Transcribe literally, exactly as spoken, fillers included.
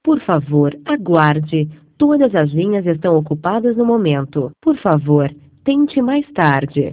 Por favor, aguarde. Todas as linhas estão ocupadas no momento. Por favor, tente mais tarde.